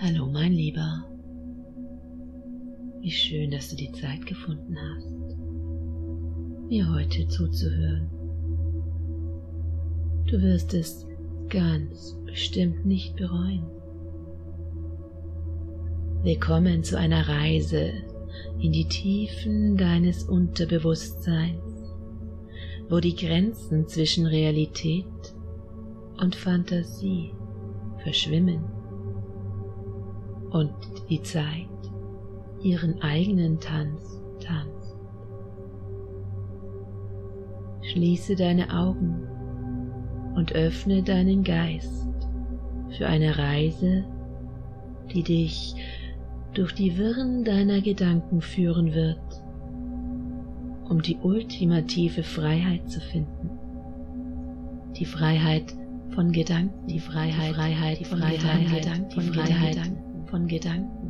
Hallo mein Lieber, wie schön, dass du die Zeit gefunden hast, mir heute zuzuhören. Du wirst es ganz bestimmt nicht bereuen. Willkommen zu einer Reise in die Tiefen deines Unterbewusstseins, wo die Grenzen zwischen Realität und Fantasie verschwimmen und die Zeit ihren eigenen Tanz tanzt. Schließe deine Augen und öffne deinen Geist für eine Reise, die dich durch die Wirren deiner Gedanken führen wird, um die ultimative Freiheit zu finden. Die Freiheit von Gedanken, die Freiheit von Gedanken,